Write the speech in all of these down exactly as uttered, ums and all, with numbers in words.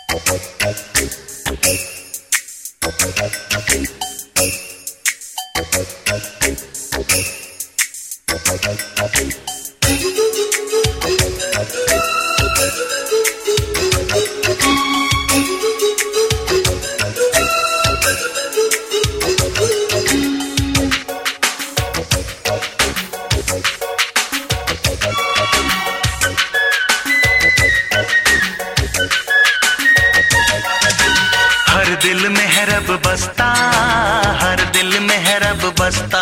हर दिल में है रब बसता, हर दिल में है रब बसता।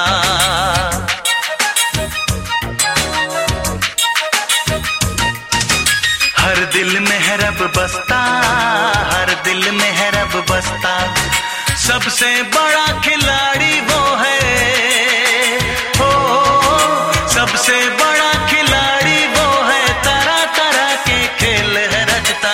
हर दिल में है रब बसता, हर दिल में है रब बसता। सबसे बड़ा खिलाड़ी वो है, हो सबसे बड़ा खिलाड़ी वो है, तरह तरह के खेल है रचता।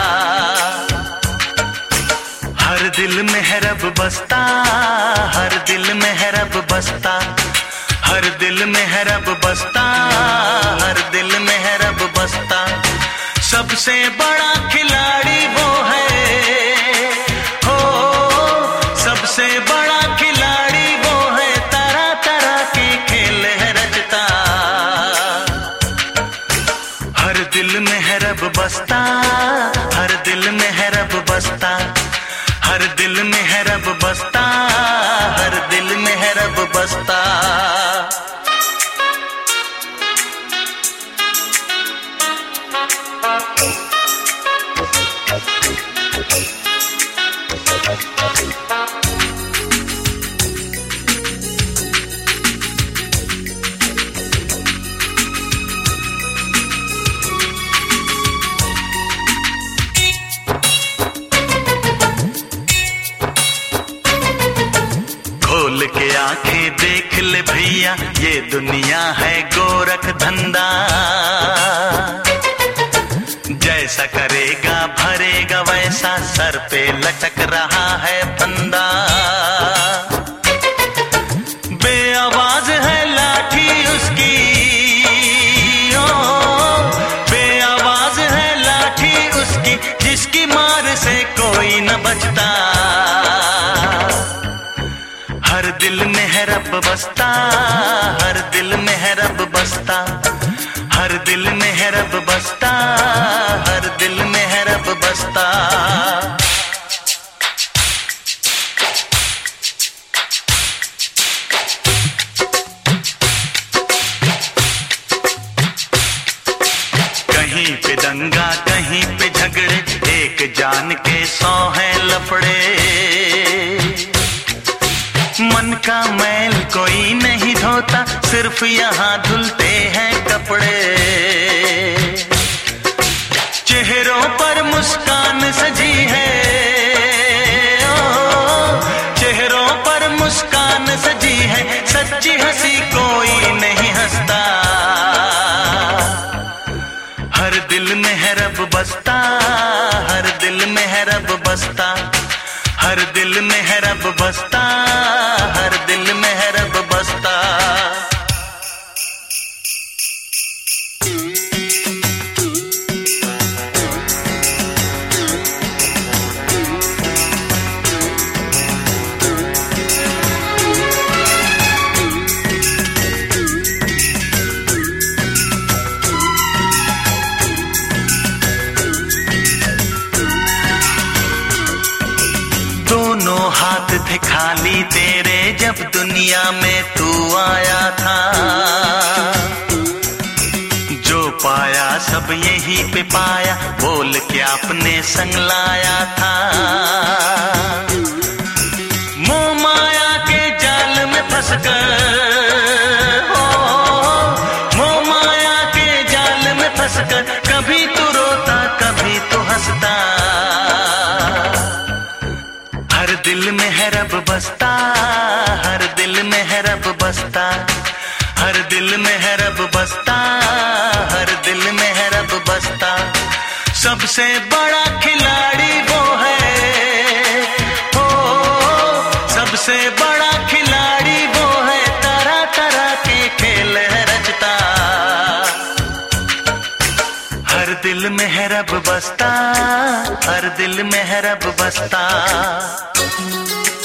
हर दिल में है रब बसता, हर दिल में है रब बसता। हर दिल में है रब बसता, हर दिल में है रब बसता। सबसे बड़ा खिलाड़ी वो है, हो सबसे बड़ा खिलाड़ी वो है, तरह तरह के खेल है रचता। हर दिल में है रब बसता, हर दिल में है रब बसता। हर दिल में है रब बसता, हर दिल में है रब बसता। खोल के आंखें देख ले भैया, ये दुनिया है गोरख धंधा। जैसा करेगा भरेगा वैसा, सर पे लटक रहा है फंदा। बेआवाज है लाठी उसकी, ओ बेआवाज है लाठी उसकी, जिसकी मार से कोई न बचता। हर दिल में है रब बसता, हर दिल में है रब बसता। हर दिल में है रब बसता, हर दिल में है रब बसता। कहीं पे दंगा कहीं पे झगड़े, एक जान के सौ हैं लफड़े। मन का मैल कोई नहीं धोता, सिर्फ यहाँ धुलते हैं कपड़े। चेहरों पर मुस्कान सजी है, ओ चेहरों पर मुस्कान सजी है, सच्ची हंसी कोई नहीं हंसता। हर दिल में है रब बसता, हर दिल में है रब बसता। हर दिल में है रब बसता, हर दिल में है रब बसता। दोनों हाथ थे खाली तेरे जब दुनिया में तू आया था। जो पाया सब यहीं पे पाया, बोल के अपने संग लाया था। मोह माया के जाल में फंसकर, हो मोह माया के जाल में फंसकर, कभी तू रोता कभी तू हंसता। हर दिल में है रब बसता, हर दिल में है रब बसता। हर दिल में है रब बसता, हर दिल में है रब बसता। सबसे बड़ा खिलाड़ी वो है, हो सबसे बड़ा खिलाड़ी वो है, तरह तरह के खेल है रचता। हर दिल दिल में है रब बसता, हर दिल में है रब बसता।